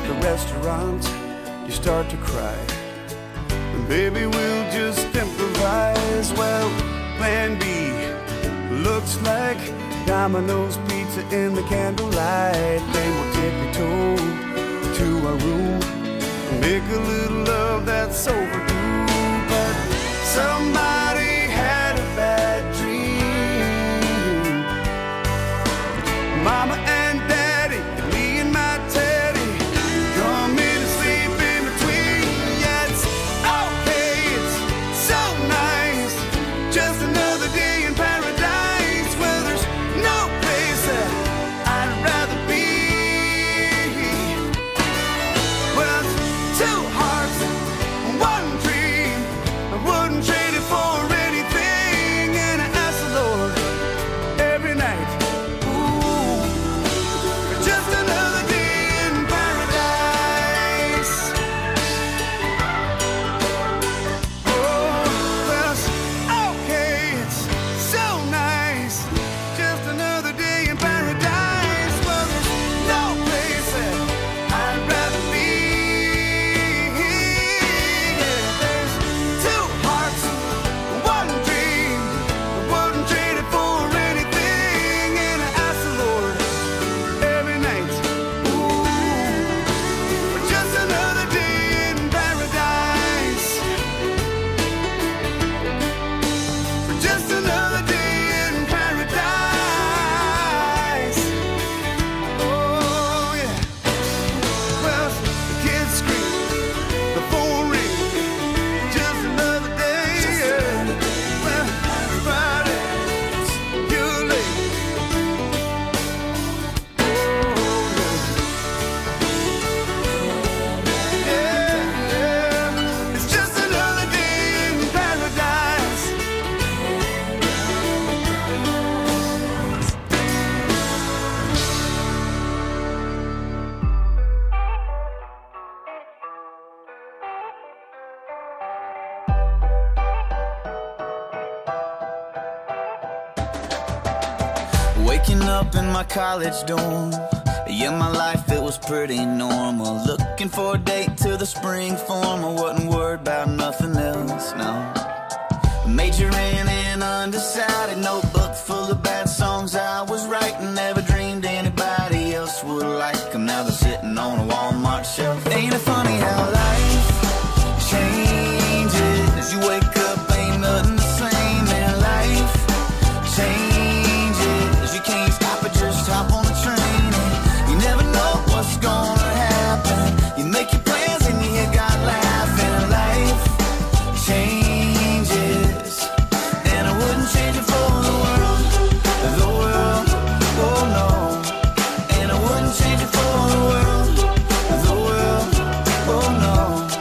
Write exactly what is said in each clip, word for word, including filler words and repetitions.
the restaurant, you start to cry. And baby, we'll just improvise. Well, plan B looks like Domino's pizza in the candlelight. Then we'll tiptoe to our room, make a little love that's overdue. But somebody had a bad dream. Mama and Daddy, me and my Teddy, come in and sleep in between. Yeah, it's okay, it's so nice, just another day in paradise, where there's no place that I'd rather be. Well, it's two hearts, one dream, I wouldn't trade it for anything. And I ask the Lord every night, ooh, for just another day in paradise. Oh, well, it's okay, it's so nice, just another day in paradise. Well, there's no place that I'd rather be. Yeah, there's two hearts, one dream, I wouldn't trade it for anything. And I ask the Lord every night, ooh, for just another day in paradise, for just another day in paradise. Oh yeah. Well, the kids scream, the phone rings, just another day. Yeah. Well, Friday, you're late. Oh yeah, yeah. It's just another day in paradise. Waking up in my college dorm, yeah, my life, it was pretty normal. Looking for a date to the spring form, I wasn't worried about nothing else, no. Majoring in undecided, notebook full of bad songs I was writing. Never dreamed anybody else would like them. Now they're sitting on a Walmart shelf. Ain't it funny how life changes? You wake up, ain't nothing the same, and life changes. You can't stop it, just hop on the train. You never know what's gonna happen. You make your plans and you hear God laughing. Life changes, and I wouldn't change it for the world, the world, oh no. And I wouldn't change it for the world, the world, oh no.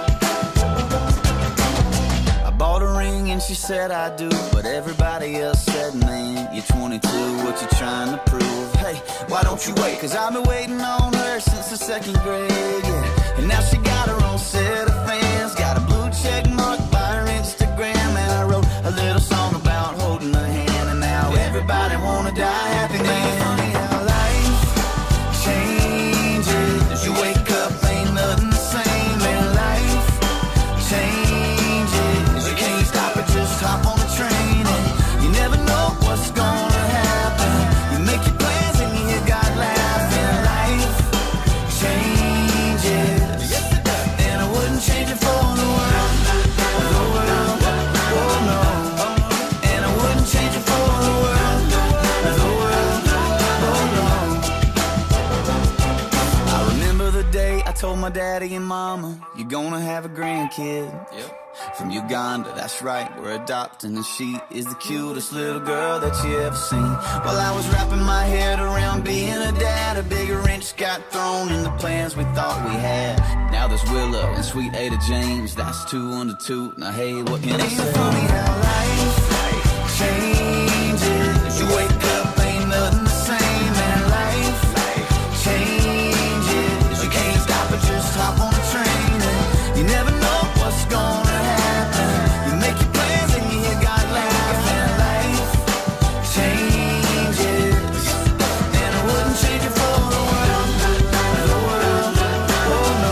I bought a ring and she said I do, but everybody else said, man, you're twenty-two, what you trying to prove? Hey, why don't you wait? Cause I've been waiting on her since the second grade, yeah. And now she got her own set of fans, got a blue check mark by her Instagram. And I wrote a little song about holding her hand, and now everybody wanna die happy, man. Funny how life changes. You wake up, ain't nothing the same, and life changes. You can't stop it, just hop on the train, and you never know what's gonna happen. You make your plans and you hear God laughing. Life changes, and I wouldn't change it for the world, the world, oh no. And I wouldn't change it for the world, the world, oh no. I remember the day I told my daddy and mama, you're gonna have a grandkid. Yep. From Uganda, that's right, we're adopting, and she is the cutest little girl that you ever seen. While I was wrapping my head around being a dad, a bigger wrench got thrown in the plans we thought we had. Now there's Willow and sweet Ada James, that's two under two. Now hey, what can I say? Funny how life changes. You wake up, ain't nothing the same, and life changes. You can't stop it, just hop on the train, and you never know what's gonna happen. You make your plans and you hear God laughing. Life changes, and I wouldn't change it for the world, the world, oh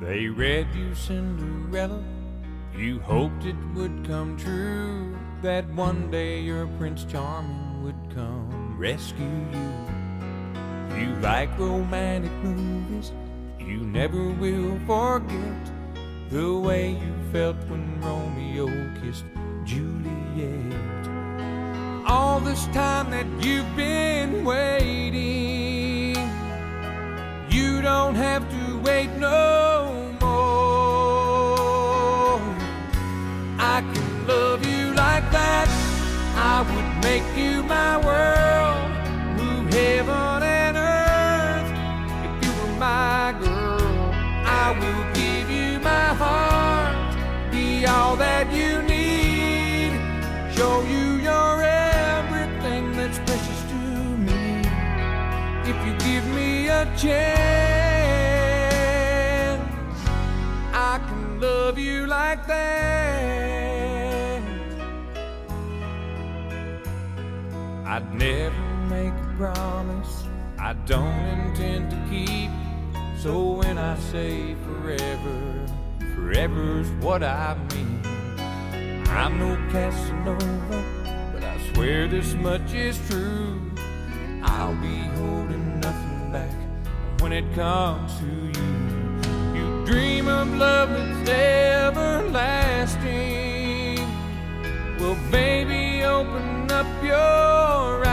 They read you Cinderella, you hoped it would come true, that one day your Prince Charming would come rescue you. You like romantic movies, you never will forget the way you felt when Romeo kissed Juliet. All this time that you've been waiting, you don't have to wait no more. I can love you like that, I would make you my world, move heaven and earth. If you were my girl, I will give you my heart, be all that you need, show you your everything that's precious to me. If you give me a chance, I can love you like that. I'd never make a promise I don't intend to keep, so when I say forever, forever's what I mean. I'm no Casanova, but I swear this much is true, I'll be holding nothing back when it comes to you. You dream of love that's everlasting, well baby open up your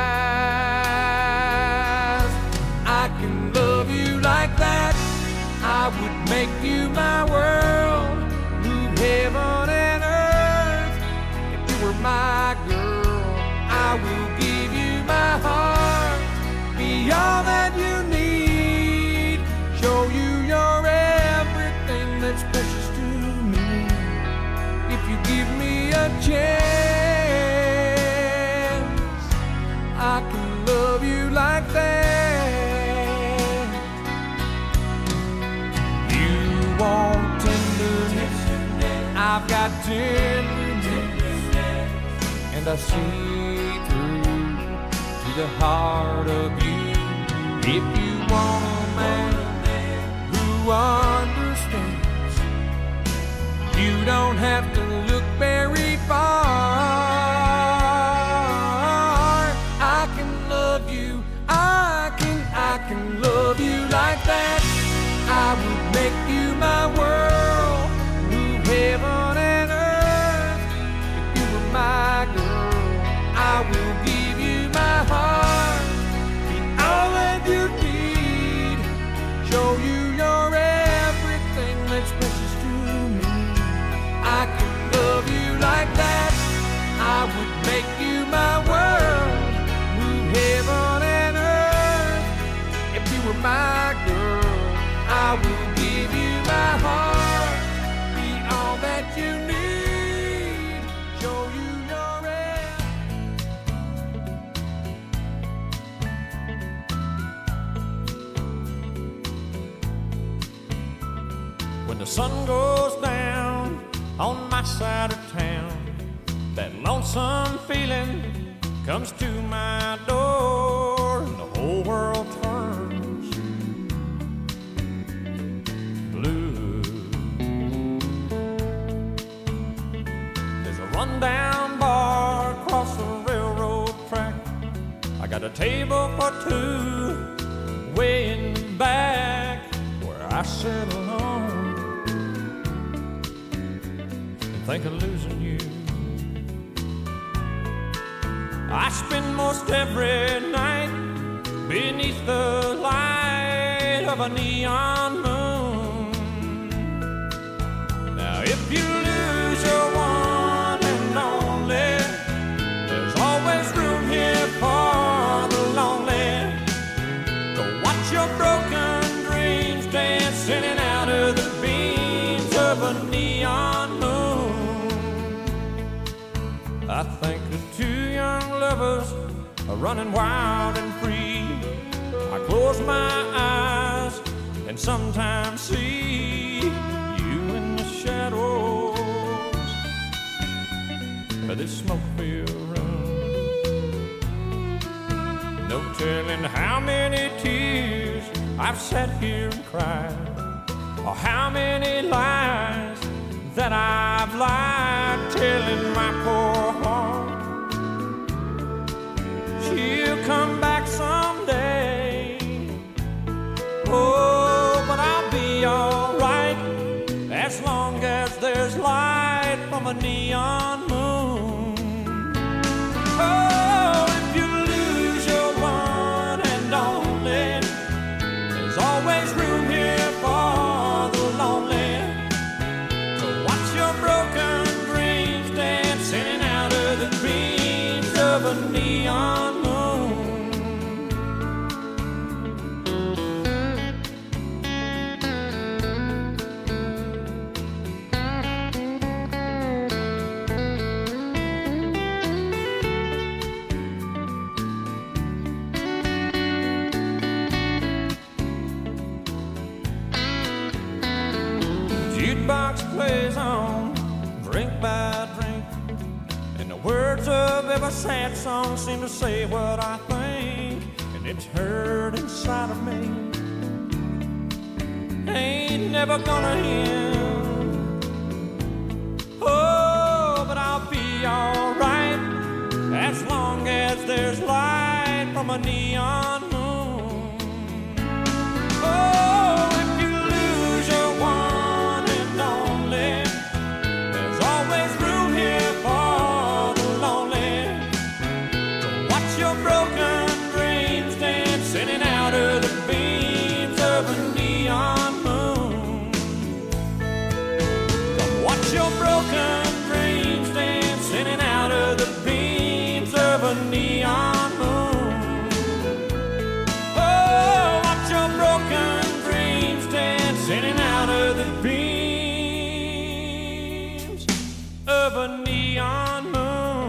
eyes. I can love you like that, I would make you my world, move heaven and earth. If you were my girl, I will give you my heart, be all that you need, show you your everything that's precious to me. If you give me a chance, I can love you like that. You want tenderness, I've got tenderness, and I see through to the heart of you. If you want a man who understands, you don't have to look very far. I can love you, I can, I can love you like that. I would make you my world, move heaven and earth. If you were my girl, I will give you my heart, be all that you need, show you your everything that's precious to me. I can love you like that, I would make you my world, move heaven and earth. If you were my girl, I will give you my heart, be all that you need, show you your everything. When the sun goes down on my side of town, that lonesome feeling comes to my door, and the whole world turns blue. There's a rundown bar across the railroad track, I got a table for two way in the back where I sit alone and think of losing you. I spend most every night beneath the light of a neon moon. Now if you lose your one and only, there's always room here for the lonely. Go watch your broken dreams dancing in and out of the beams of a neon moon. I think of two young lovers are running wild and free. I close my eyes and sometimes see you in the shadows of this smoke-filled room. No telling how many tears I've sat here and cried or how many lies that I've lied, telling my poor heart she'll come back someday. Oh, but I'll be alright as long as there's light from a neon moon. Oh, if you lose your one and only, there's always room here for the lonely to watch your broken dreams dancing out of the beams of a neon moon. Jukebox plays on, drink by drink, and the words of every sad song seem to say what I think, and it's hurt inside of me. Ain't never gonna end. Oh, but I'll be alright as long as there's light from a neon moon. Oh, if you lose your one and only, there's always room here for the lonely to watch your broken dreams dancing in out of the beams of a neon moon. Come watch your broken dreams dancing in out of the beams of a neon moon. Oh, watch your broken dreams dancing in out of the beams of a neon moon.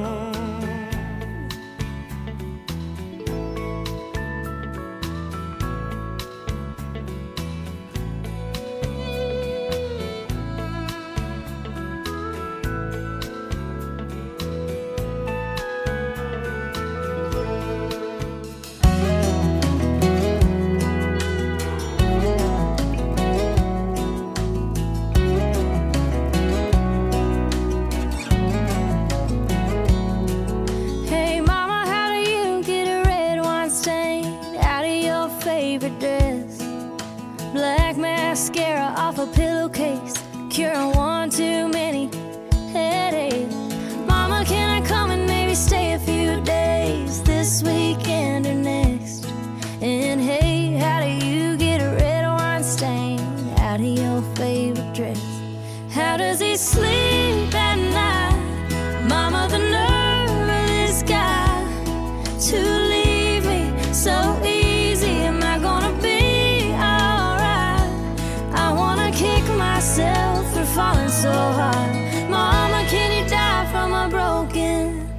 Hey mama, how do you get a red wine stain out of your favorite dress? Black mascara off a pillowcase, curing one too many headaches. Mama, can I come and maybe stay a few days this weekend or next? And hey, how do you get a red wine stain out of your favorite dress? How does he sleep at night? Mama, the nerve of this guy to leave me so easy. Am I gonna be alright? I wanna kick myself for falling so hard. Mama, can you die from a broken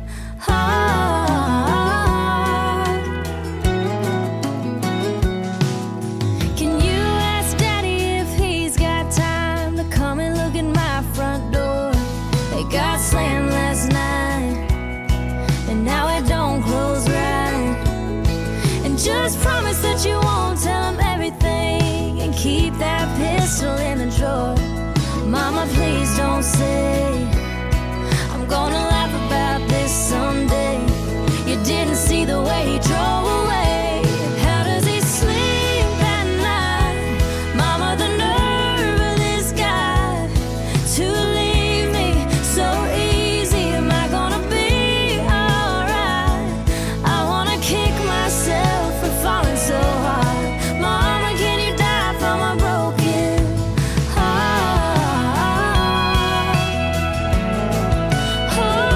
heart? Can you ask Daddy if he's got time to come and look at my front door? It got slammed last night, and now it don't close right. And just promise that you won't tell him everything, and keep that pistol in the drawer. Mama, please don't say I'm gonna laugh about this someday. You didn't see the way he drove away. How does he sleep at night? Mama, the nerve of this guy to leave me so easy. Am I gonna be alright? I wanna kick myself for falling so hard. Mama, can you die from a broken heart? Oh.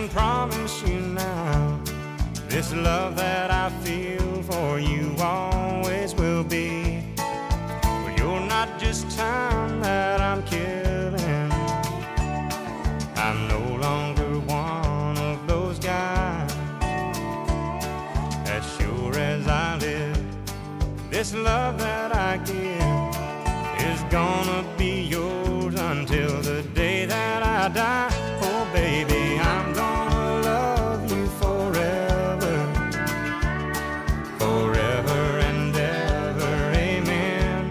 can promise you now, this love that I feel for you always will be. But you're not just time that I'm killing. I'm no longer one of those guys. As sure as I live, this love that I give is gonna be yours until the day that I die. Oh baby, I'm gonna love you forever, forever and ever, amen.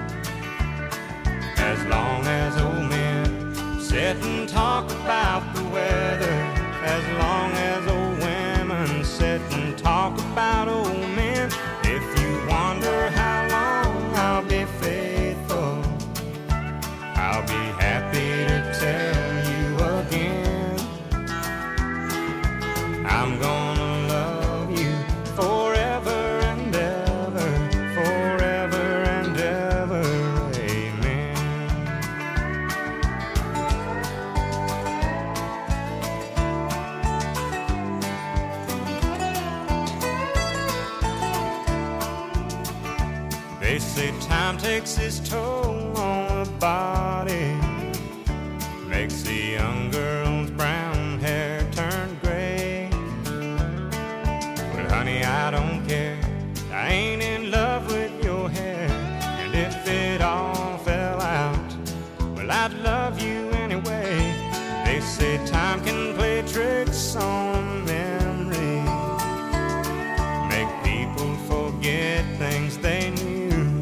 As long as old men sit and talk about the weather, as long as old women sit and talk about old men. If you wonder how long I'll be faithful, I'll be happy to tell you again. I'm gonna love you forever and ever, forever and ever, amen. They say time takes its toll on the body, makes the young girl's brown hair turn gray. Well, honey, I don't care, I ain't in love with your hair. And if it all fell out, well, I'd love you anyway. They say time can play tricks on memory, make people forget things they knew.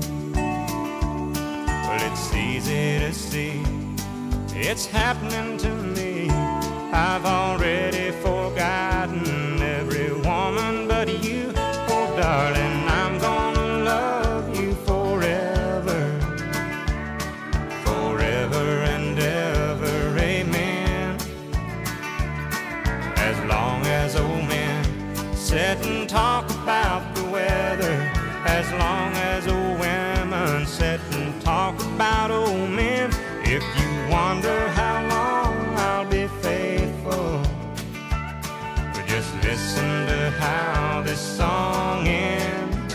It's easy to see, it's happening to me. I've already forgotten every woman but you. Oh darling, I'm gonna love you forever, forever and ever, amen. As long as old men sit and talk about the weather, as long as old women sit and talk about old men. If you wonder how long I'll be faithful, but just listen to how this song ends.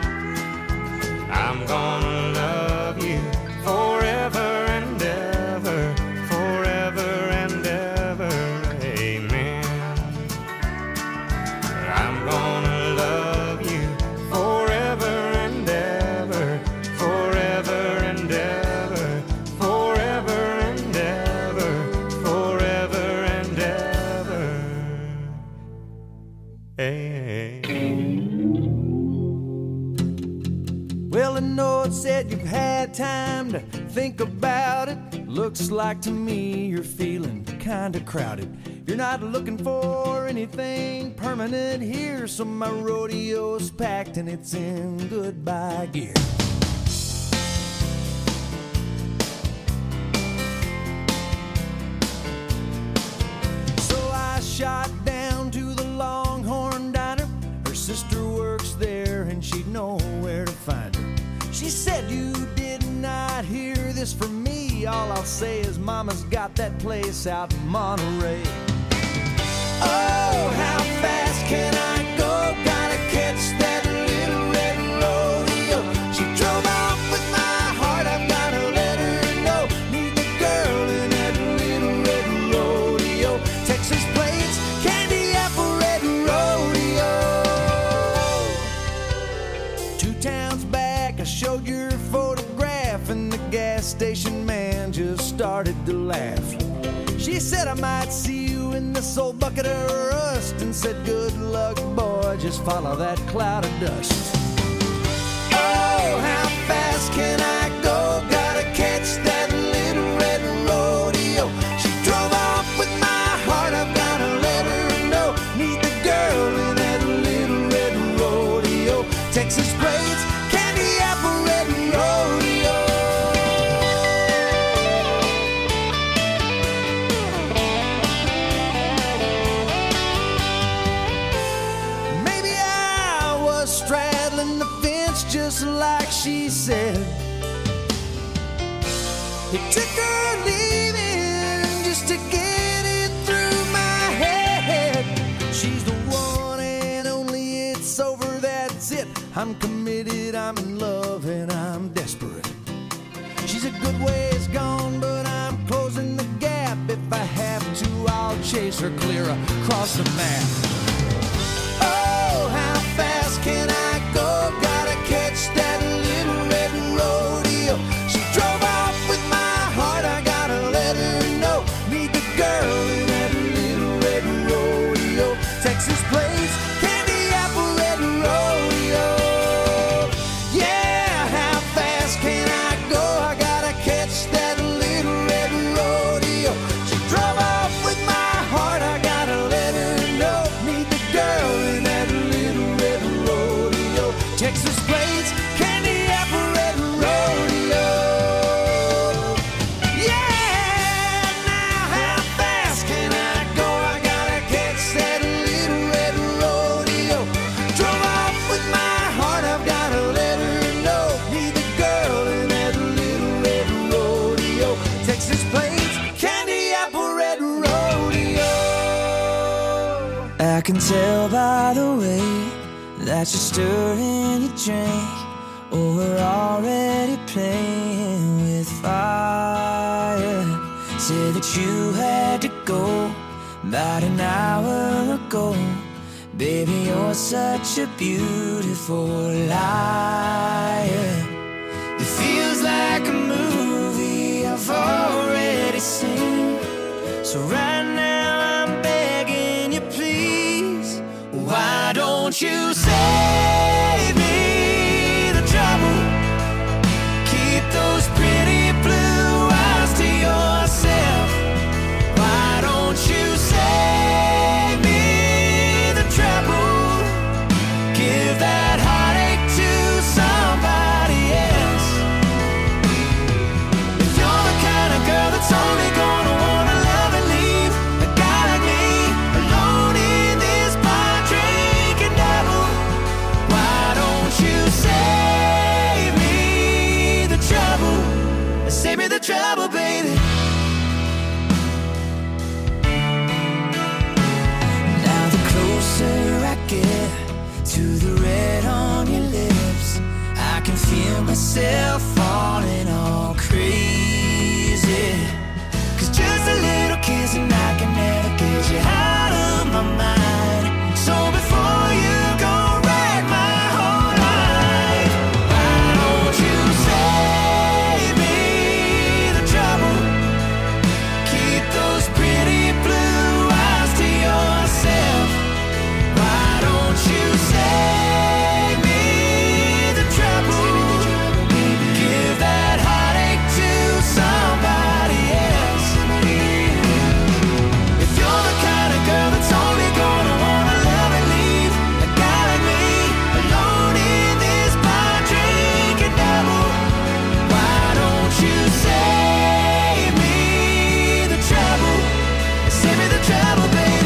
I'm gonna love you forever and ever, forever and ever, amen. I'm gonna love you forever and ever, forever and ever, forever and ever, forever and ever, amen. Well, I know it said you've had time to think about it. Looks like to me you're feeling kinda crowded. You're not looking for anything permanent here, so my rodeo's packed and it's in goodbye gear. So I shot down to the Longhorn Diner. Her sister works there and she'd know where to find her. She said, you did not hear this from me. All I'll say is mama's got that place out in Monterey. Oh, how fast can I go? Gotta catch that little red rodeo. She drove off with my heart, I've gotta let her know. Meet the girl in that little red rodeo. Texas plates, candy apple red rodeo. Two towns back, I showed your photograph, and the gas station man just started to laugh. She said I might see you in this old bucket of rust, and said good luck boy, just follow that cloud of dust. Oh, how fast can I go? Gotta catch that little red rodeo. She drove off with my heart, I've gotta let her know. Meet the girl in that little red rodeo. Texas braids, candy apple red rodeo. Straddling the fence just like she said. It took her leaving just to get it through my head. I'm committed, I'm in love, and I'm desperate. She's a good ways gone, but I'm closing the gap. If I have to, I'll chase her clear across the map. Oh, how fast can I go? Gotta catch that little red rodeo. She drove off with my heart, I gotta let her know. Meet the girl in that little red rodeo. Texas plains, candy apple red rodeo. Yeah, how fast can I go? I gotta catch that little red rodeo. She drove off with my heart, I gotta let her know. Meet the girl in that little red rodeo. Texas plains, candy apple red rodeo. Yeah, now how fast can I go? I gotta catch that little red rodeo. Drove off with my heart, I've gotta let her know. Meet the girl in that little red rodeo. Texas plains, candy apple red rodeo. I can tell by the way that you're stirring your drink. Oh, we're already playing with fire. Said that you had to go about an hour ago. Baby, you're such a beautiful liar. It feels like a movie I've already seen. So right now I'm begging you, please, why don't you save me the trouble? Keep those pretty blue eyes to yourself. Why don't you save me the trouble? Give that heartache to somebody else. If you're the kind of girl that's only gonna wanna love and leave a guy like me alone in this bar drinking double, why don't you save me the trouble? Save me the trouble, baby. Now the closer I get to the red on your lips, I can feel myself falling all crazy. Cause just a little kiss and I can never get you out of my mind. So before you go wreck my whole life, why don't you save me the trouble? Keep those pretty blue eyes to yourself. Why don't you save me the trouble? Give that heartache to somebody else. If you're the kind of girl that's only gonna wanna love and leave a guy like me alone in this bar drinking double, why don't you save me the trouble? Save me the trouble, baby.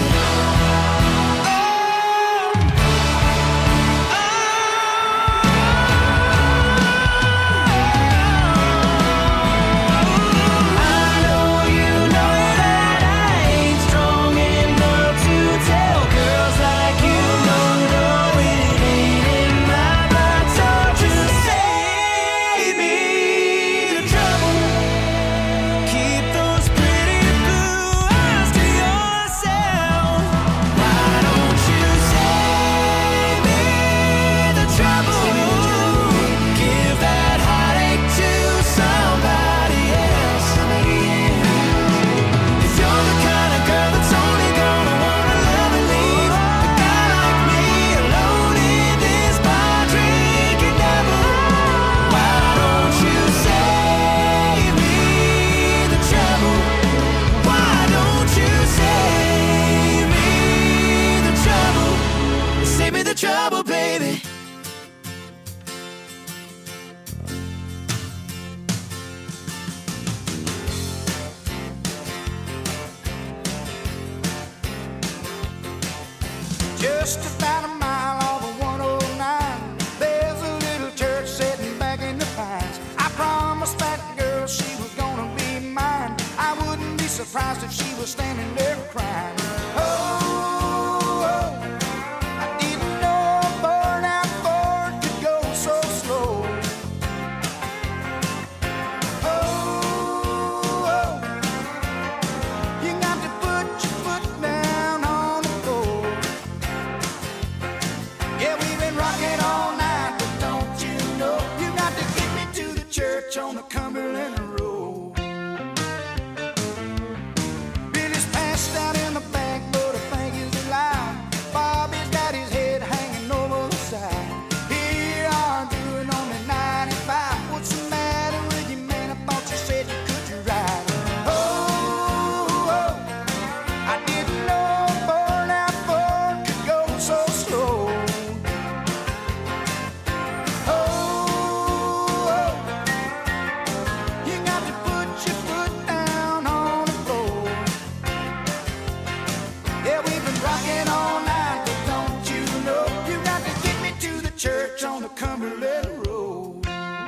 I know you know that I ain't strong enough to tell girls like you no, no, it ain't in my blood. So just save me the trouble. Keep those pretty blue eyes to yourself. Why don't you save me the trouble? Give that heartache to somebody else. If you're the kind of girl that's only gonna wanna love and leave a guy like me alone in this bar drinking double, why don't you save me the trouble? Why don't you save me the trouble? Save me the trouble, baby. Just about a mile off of one oh nine, there's a little church sitting back in the pines. I promised that girl she was gonna be mine. I wouldn't be surprised if she was standing there crying. Oh, oh, I didn't know a burnout Ford could church on the Cumberland Road. Billy's passed out in the back, but I think he's alive. Bobby's got his head hanging over the side. Here you are doing only ninety-five. What's the matter with you, man? I thought you said you could ride. Oh, oh, I didn't know a burnout Ford could go so slow. Oh, oh, you got to put your foot down on the floor. Yeah, we've been rocking all night, but don't you know you got to get me to the church on the Cumberland Road.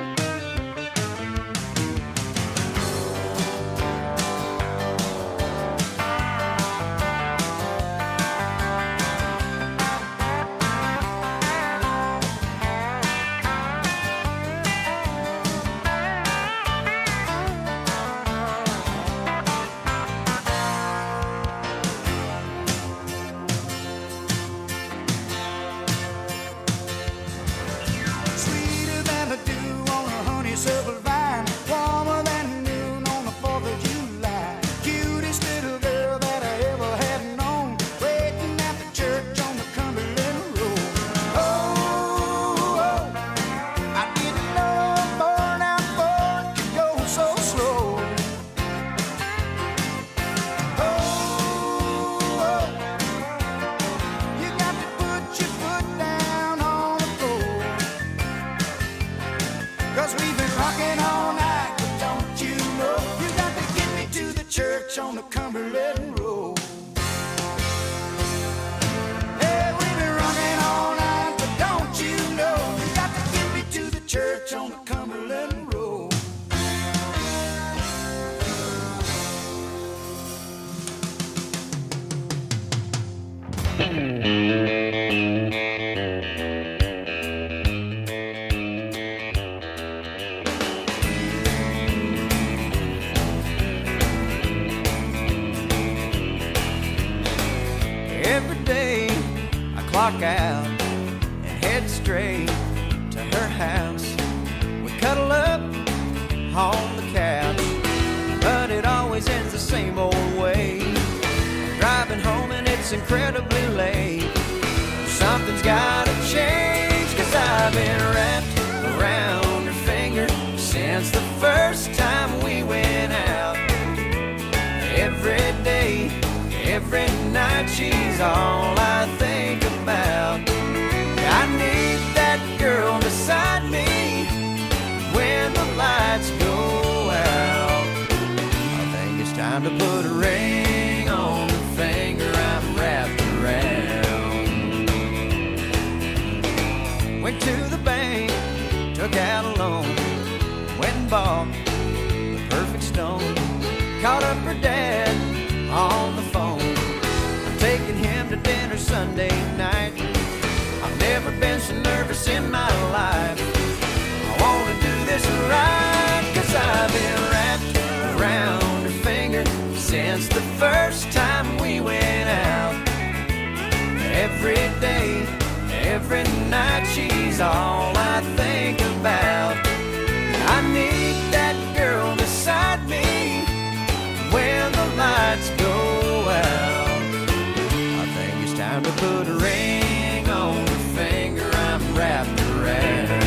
Sweeter than the dew on a honeysuckle vine, warmer than noon on the fourth of July. Cutest little girl that I ever had known, waiting at the church on the Cumberland Road. Oh, oh, I didn't know a burnout Ford could go so slow. Oh, oh, you got to put your foot down on the floor. Cause we've been rocking all night, but don't you know you got to get me to the church on the Cumberland Road. Hey, we've been rocking all night, but don't you know you got to get me to the church on the Cumberland Road. Every day I clock out and head straight to her house. We cuddle up on the couch, but it always ends the same old way. I'm driving home and it's incredibly late. Something's gotta change, cause I've been wrapped around her finger since the first time we went out. Every day, every night, she's all I think about. I need that girl beside me when the lights go out. I think it's time to put a ring on the finger I'm wrapped around. Went to the bank, took out a loan, went and bought the perfect stone. Called up her dad on the phone. I'm taking him to dinner Sunday night. I've never been so nervous in my life. I wanna do this right, cause I've been wrapped around her finger since the first time we went out. Every day, every night, she's all I think about. I need that girl beside me when the lights go out. I think it's time to put a ring on the finger I'm wrapped around.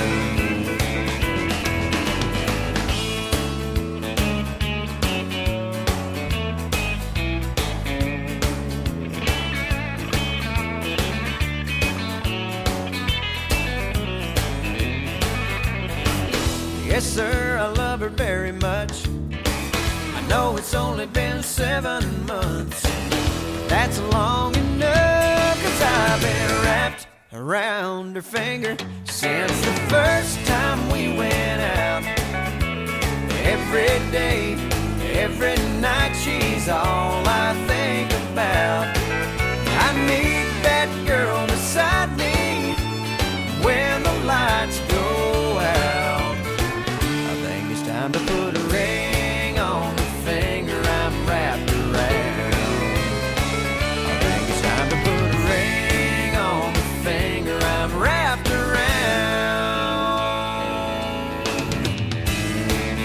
Yes, sir, I love her very much. I know it's only been seven months. That's long enough, cause I've been wrapped around her finger since the first time we went out. Every day, every night, she's all I think about. I need that girl beside me when the lights go out. I think it's time to put a ring on the finger I'm wrapped around. I think it's time to put a ring on the finger I'm wrapped around.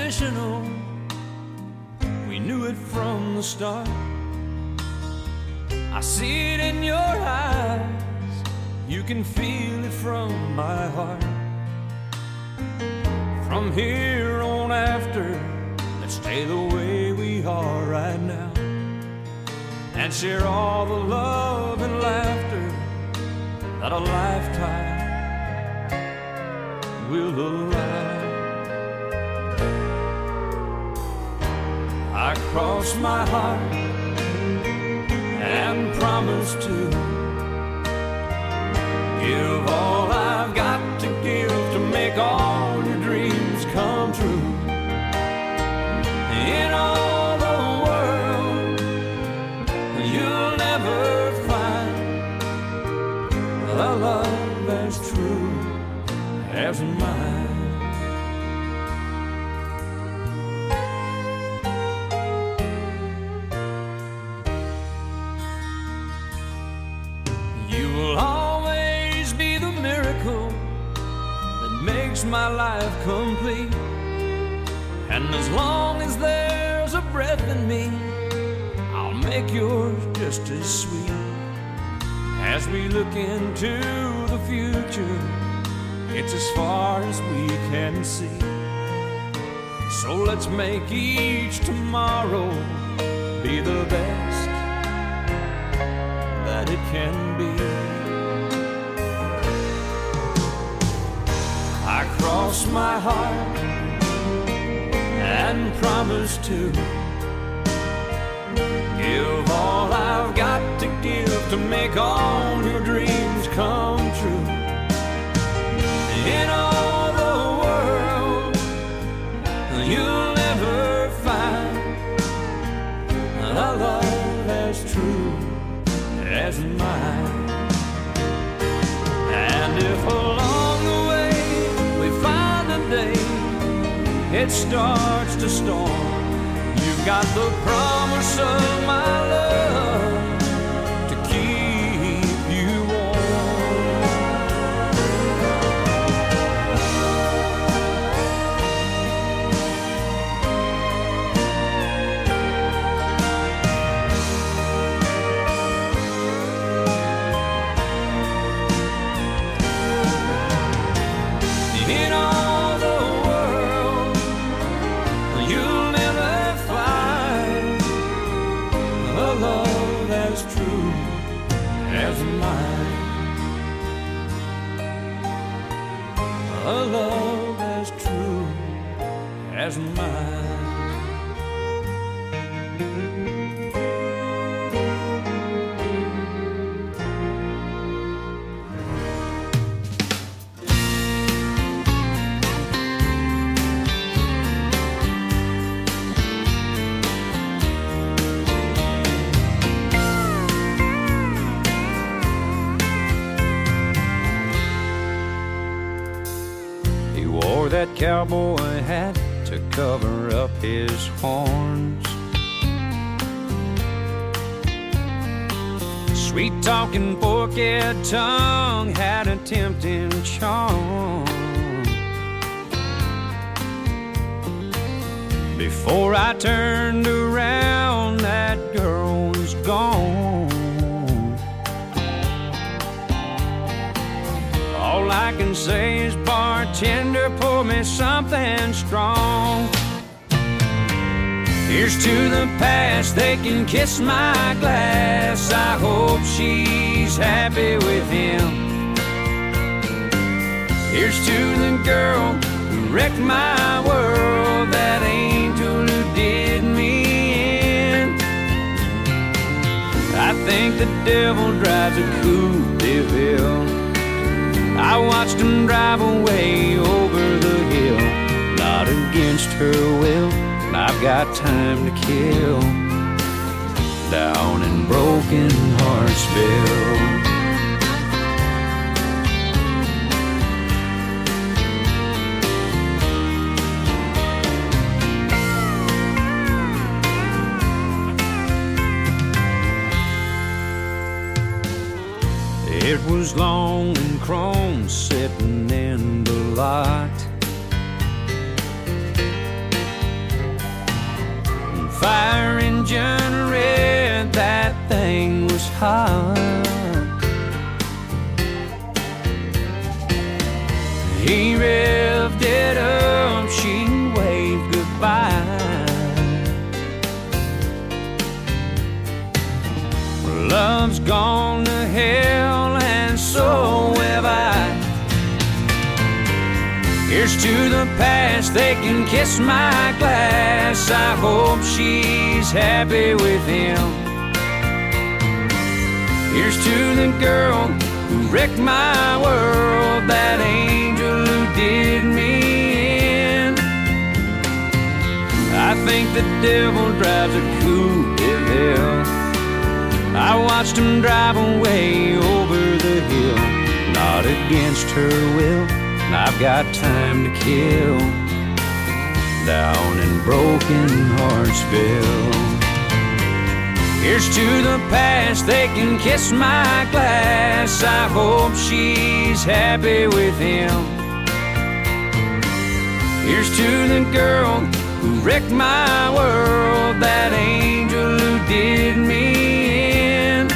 unconditional. We knew it from the start. I see it in your eyes. You can feel it from my heart. From here on after, let's stay the way we are right now, and share all the love and laughter that a lifetime will allow. I cross my heart and promise to give all I've got to give to make all your dreams come true. In all the world, you'll never find a love as true as mine. You will always be the miracle that makes my life complete. And as long as there's a breath in me, I'll make yours just as sweet. As we look into the future, it's as far as we can see. So let's make each tomorrow be the best that it can be. I cross my heart and promise to give all I've got to give to make all your dreams come true. In all the world, you'll never find a love as true as mine. And if along the way we find a day it starts to storm, you've got the promise of my love to keep you warm. In all the world, you'll never find a love as true as mine. A love as true as mine. He wore that cowboy hat to cover up his horns. Sweet-talking forked tongue had a tempting charm. Before I turned around, that girl was gone. All I can say is, bartender, pour me something strong. Here's to the past, they can kiss my glass. I hope she's happy with him. Here's to the girl who wrecked my world, that angel who did me in. I think the devil drives a Coupe de Ville. I watched him drive away over the hill, not against her will. I've got time to kill down in Broken Heartsville. It was long and chrome sitting in the lot. fire engine red, that thing was hot. He revved it up, she waved goodbye. Love's gone to hell and so have I. Here's to the past, they can kiss my glass. I hope she's happy with him. Here's to the girl who wrecked my world, that angel who did me in. I think the devil drives a coupe de ville. I watched him drive away over the hill, not against her will. I've got time to kill down in Broken Heartsville. Here's to the past, they can kiss my glass. I hope she's happy with him. Here's to the girl who wrecked my world, that angel who did me in.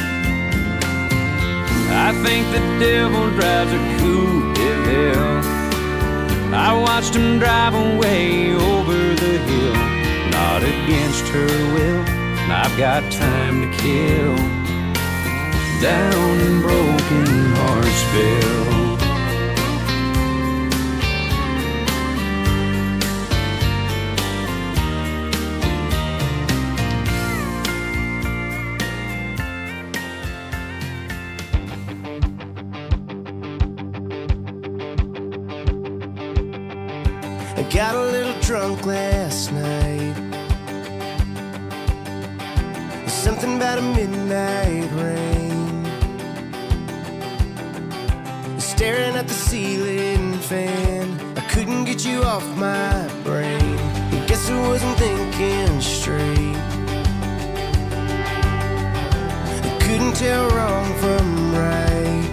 I think the devil drives a coupe de ville. I watched him drive away over the hill, not against her will. I've got time to kill down in Broken Heartsville. I got a little drunk last night. Something about a midnight rain, staring at the ceiling fan. I couldn't get you off my brain. I guess I wasn't thinking straight. I couldn't tell wrong from right.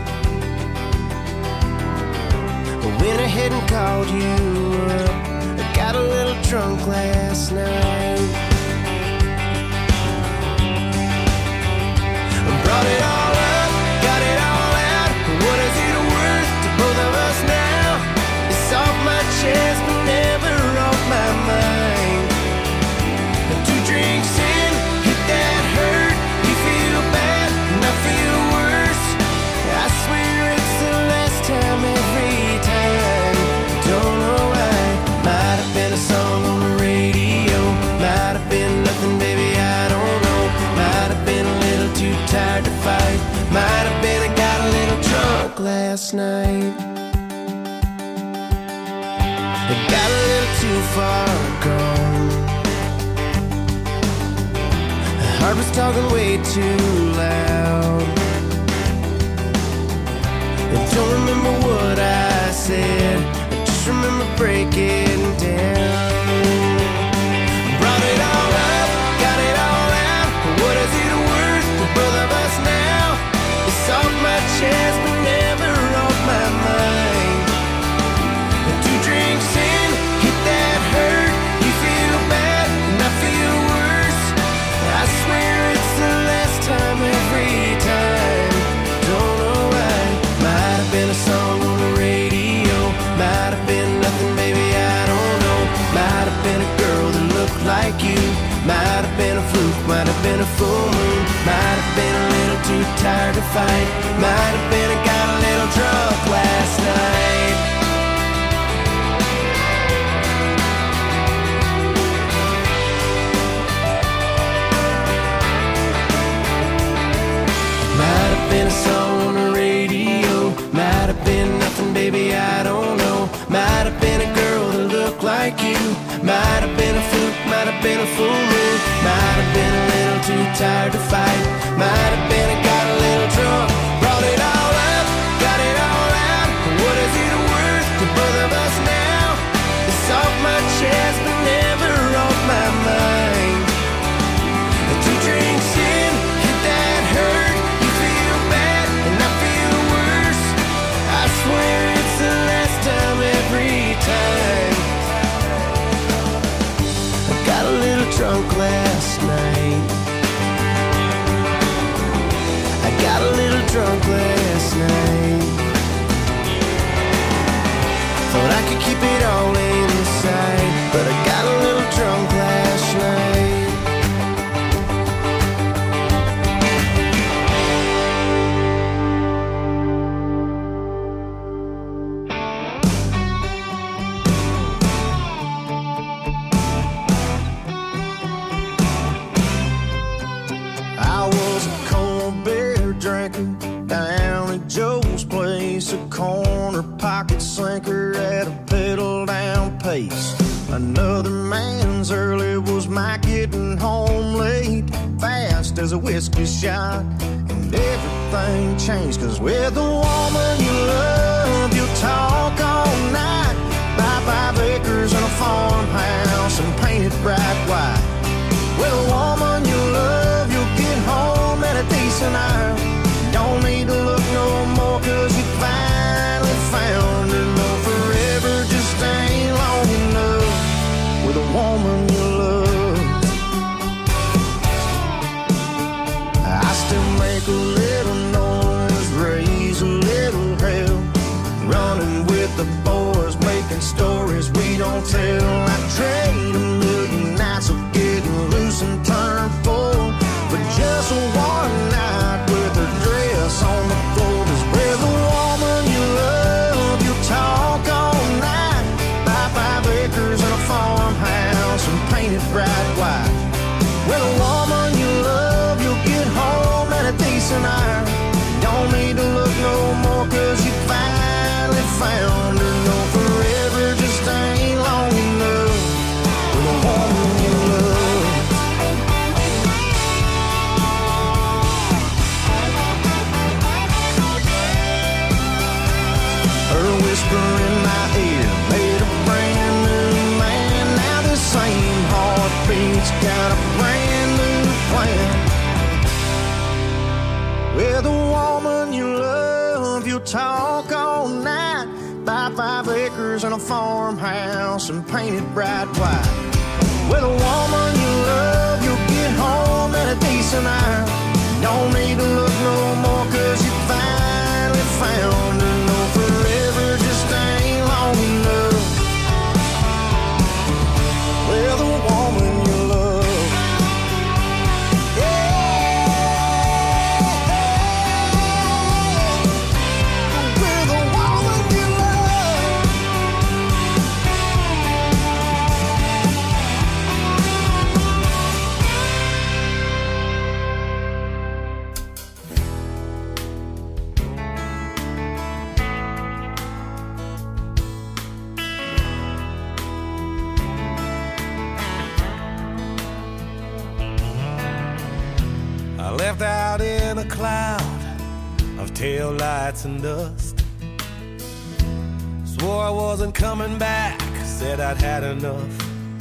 I went ahead and called you up. I got a little drunk last night. Brought it all up, got it all out. What is it worth to both of us now? It's off my chest, but never off my mind. Two drinks in, hit that hurt. You feel bad, and I feel worse. I swear it's the last time every time. Don't know why. Might have been a song on the radio. Might have been nothing, baby, I don't know. Might have been a little too tired to fight. Might have been I got a little drunk last night. I got a little too far gone. The heart was talking way too loud. I don't remember what I said, I just remember breaking down. Brought it all up, got it all out. What is it worth to both of us now? It's off my chest, but never off my mind. Two drinks in, hit that hurt. You feel bad, and I feel worse. I swear it's the last time every time. Don't know why. Might have been a song on the radio. Might have been nothing, baby, I don't know. Might have been a girl that looked like you. Might have been a fluke, might have been a full moon. Might have been a little too tired to fight. Might have been I got a little drunk last night. Might have been a song on the radio. Might have been nothing, baby, I don't know. Might have been a girl that looked like you. Might have been a fluke, might have been a full moon. Might have been a little too tired to fight. Might have been I got a little drunk. Brought it all up, got it all out. What is it worth to both of us now? It's off my chest, but never off my mind. Two drinks in, hit that hurt. You feel bad, and I feel worse. I swear it's the last time every time. I got a little drunk last drunk last night. Thought I could keep it all inside, but I got a little drunk last night. I was a cold beer drinker down at Joe's place, a corner pocket slinker at a pedal down pace. Another man's early was my getting home late, fast as a whiskey shot, and everything changed. Cause with the woman you love, you'll talk all night, buy five acres and a farmhouse and paint it bright white. With a woman you love, you'll get home at a decent hour. Don't need to look no more, cause you finally found her. No, forever just ain't long enough with a woman you love. I still make a little noise, raise a little hell, running with the boys, making stories we don't tell. I trade a million nights of getting loose and turn full for just one night with her dress on the floor. Cause with a woman you love, you'll talk all night, buy five acres and a farmhouse and paint it bright white. With a woman you love, you'll get home at a decent hour. Don't need to look no more, cause you finally found her. No, forever just ain't long enough with a woman you love. Her whisper in my ear made a brand new man. Now the same heartbeat's got a brand new plan. With a woman you love, you'll talk all night, buy five acres and a farmhouse and paint it bright white. With a woman you love, you'll get home at a decent hour. Don't need to look no more, cause you finally found her. No, forever just ain't long enough with a woman you love. Yeah, with a woman you love. I left out in a cloud of tail lights and dust. Swore I wasn't coming back, said I'd had enough.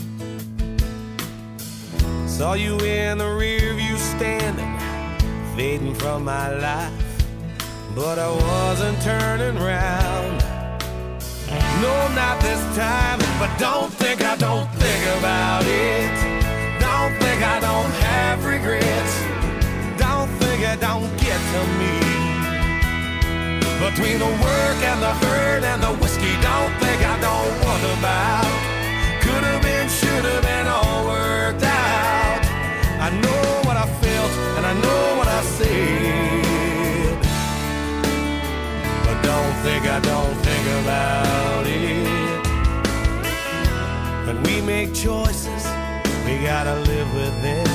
Saw you in the rear view standing, fading from my life, but I wasn't turning round. No, not this time, but don't think I don't think about it. Don't think I don't have regrets. Don't think it don't get to me. Between the work and the hurt and the whiskey, don't think I don't wonder about. Could have been, should have been, all worked out. I know what I felt and I know what I said, but don't think I don't think about it. When we make choices, we gotta live with them.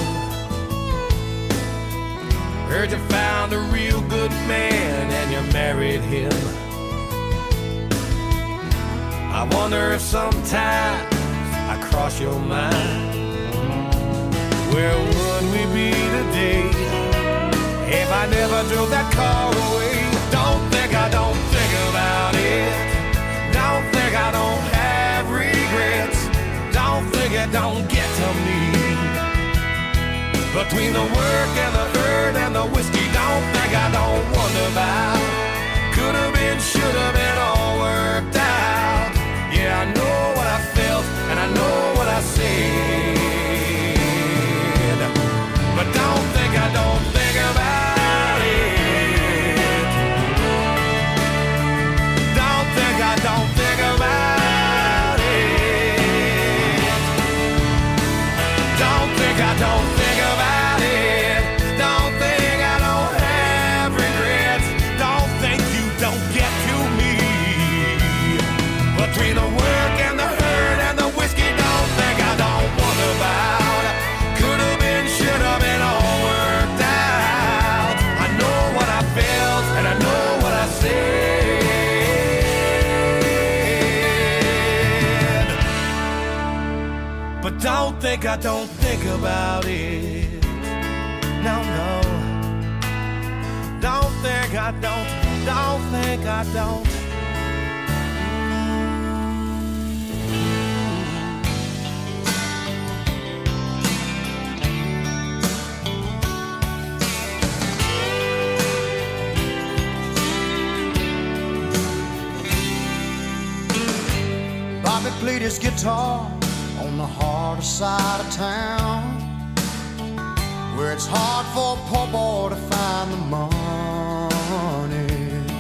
Heard you found a real good man and you married him. I wonder if sometimes I cross your mind. Where would we be today if I never drove that car away? Don't think I don't think about it. Don't think I don't have regrets. Don't think it don't get to me. Between the work and the hurt and the whiskey, don't think I don't wonder about. Could have been, should have been, all worked out. Yeah, I know what I felt and I know what I said, but don't think I don't think about it. think I don't think about it. No, no. Don't think I don't, don't think I don't. Bobby played his guitar on the harder side of town, where it's hard for a poor boy to find the money.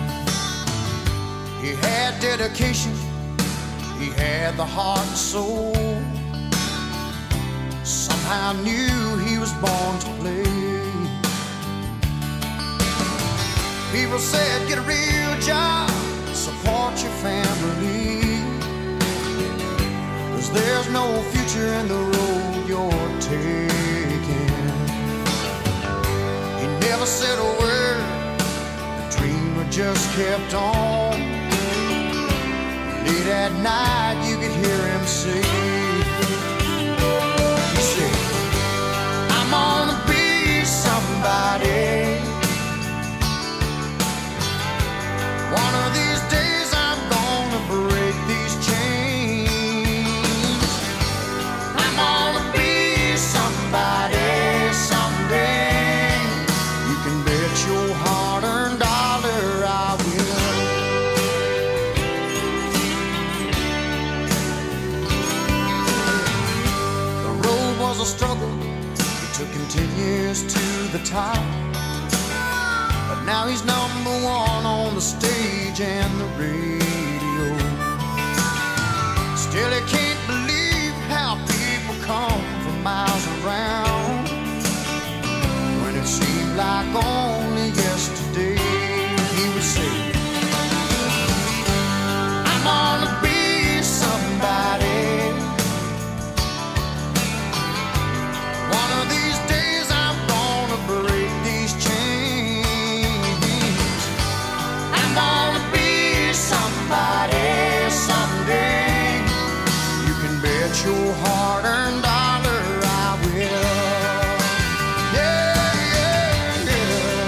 He had dedication, he had the heart and soul. Somehow knew he was born to play. People said, get a real job, support your family, 'cause there's no future in the road you're taking. He never said a word, the dreamer just kept on. Late at night you could hear him say, he said, I'm gonna be somebody. One of these days I'm gonna break these chains. I'm gonna be somebody someday. You can bet your hard-earned dollar I will. The road was a struggle, it took him ten years to the top. But now he's number one on the stage and the radio. Still he can't believe how people come from miles around, when it seemed like only yesterday he would say, I'm gonna be somebody. One of these days I'm gonna break these chains. I'm gonna be somebody someday. You can bet your hard-earned dollar I will. Yeah, yeah, yeah.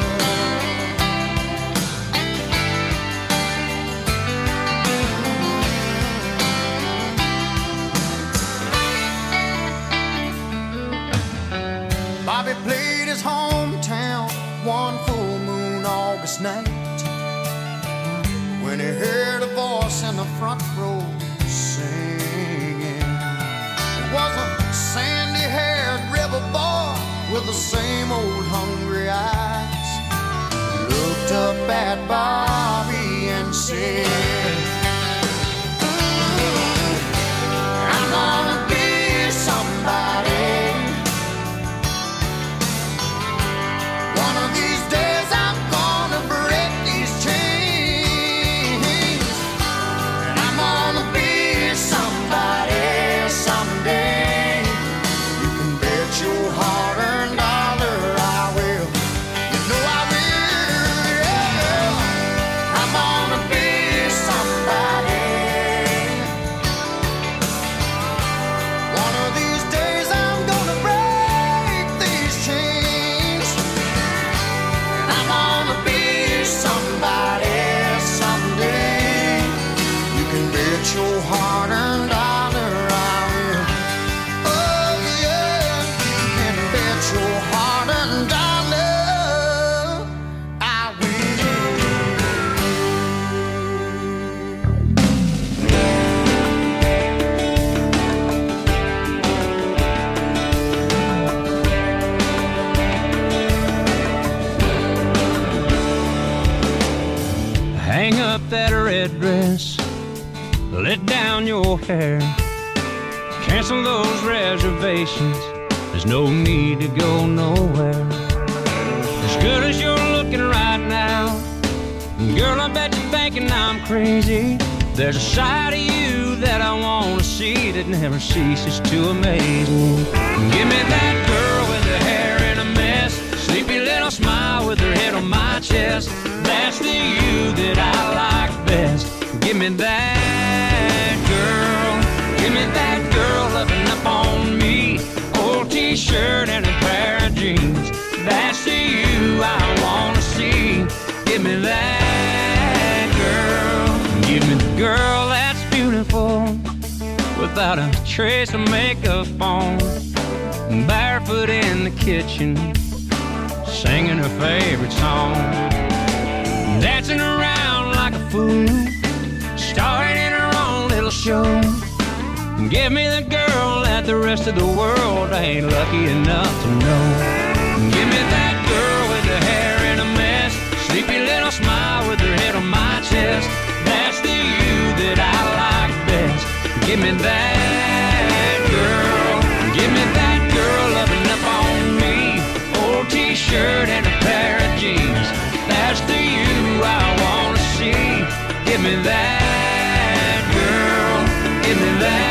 Bobby played his hometown one full moon August night, when he heard a voice in the front row singing. It was a sandy-haired rebel boy with the same old hungry eyes. He looked up at Bobby and said, I'm gonna be somebody. One of these days I'm gonna break these chains. And I'm gonna be somebody someday. You can bet your hard-earned dollar I will. You know I will, yeah. I'm gonna be somebody. One of these days I'm gonna break these chains. And I'm gonna be somebody someday. You can bet your hard-earned dollar I will. Oh yeah, you can bet your hard-earned dollar I will. Hang up that red dress, let down your hair, cancel those reservations, there's no need to go nowhere. As good as you're looking right now, girl, I bet you're thinking I'm crazy. There's a side of you that I wanna see that never ceases to amaze me. Give me that girl with her hair in a mess, sleepy little smile with her head on my chest. That's the you that I like best. Give me that girl, give me that girl loving up on me. without a trace of makeup on, barefoot in the kitchen, singing her favorite song, dancing around like a fool, starring in her own little show. Give me the girl that the rest of the world ain't lucky enough to know. Give me that girl with her hair in a mess, sleepy little smile with her head on my chest. That's the you that I like best. Give me that girl. Give me that girl loving up on me. Old t-shirt and a pair of jeans. That's the you I wanna see. Give me that girl. Give me that.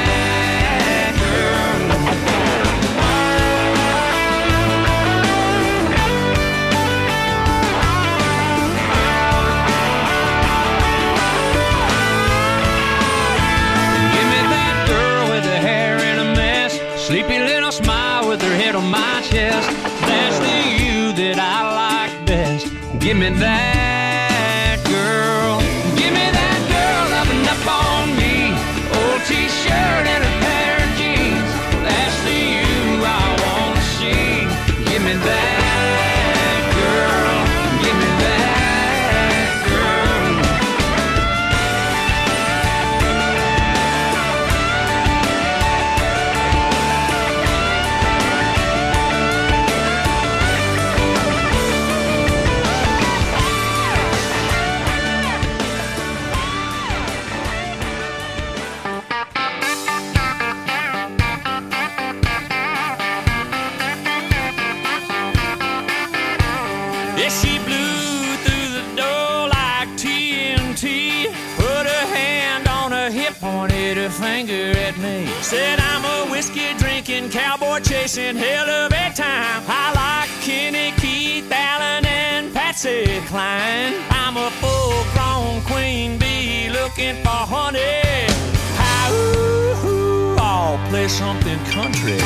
Sleepy little smile with her head on my chest. That's the you that I like best. Give me that girl. Give me that girl loving up on me. Old t-shirt and a pair of jeans. That's the you I wanna see. Give me that girl. Give me that girl. Finger at me. Said I'm a whiskey drinking, cowboy chasing hell of a time. I like Kenny, Keith, Allen, and Patsy Cline. I'm a full-grown queen bee looking for honey. How ooh, I'll play something country.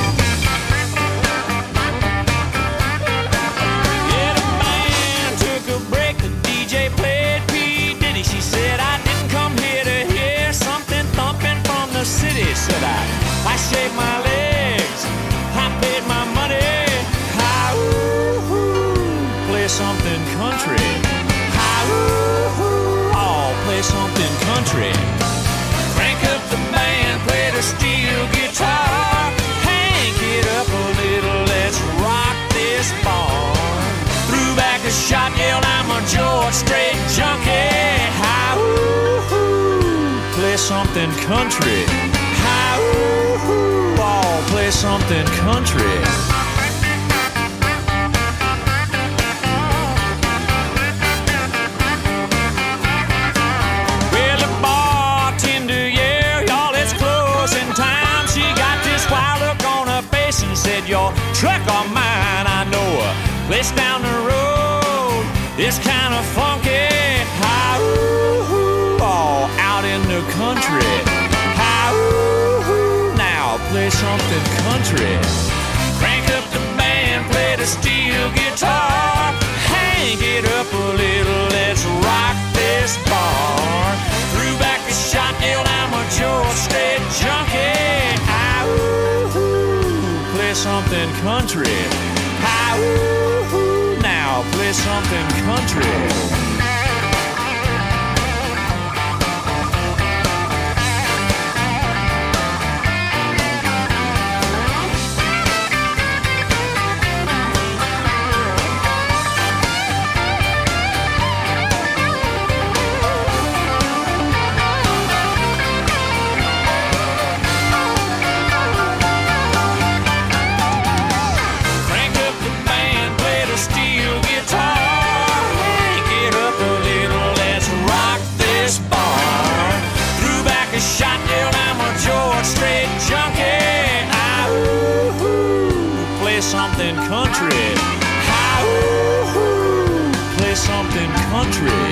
Yeah, the band took a break. The D J played P. Diddy. She said I didn't come here to hear something thumping from the city. Said I, I shaved my legs, I paid my money. How ooh, play something country. How ooh, I'll play something country. Crank up the band, play the steel guitar. Hank it up a little, let's rock this barn. Threw back a shot, yelled I'm a George Strait junkie. How ooh, play something country. How ooh, I'll play something country. Well, the bartender, yeah, y'all, it's closing time. She got this wild look on her face and said, your truck or mine, I know a place down the road. It's kind of funky. How ooh, all out in the country. How ooh, now play something country. Crank up the band, play the steel guitar. Hang it up a little, let's rock this bar. Threw back a shot, yelled I'm a George Strait junkie. How ooh, play something country. How ooh, now play something country. Something country. How ooh, play something country.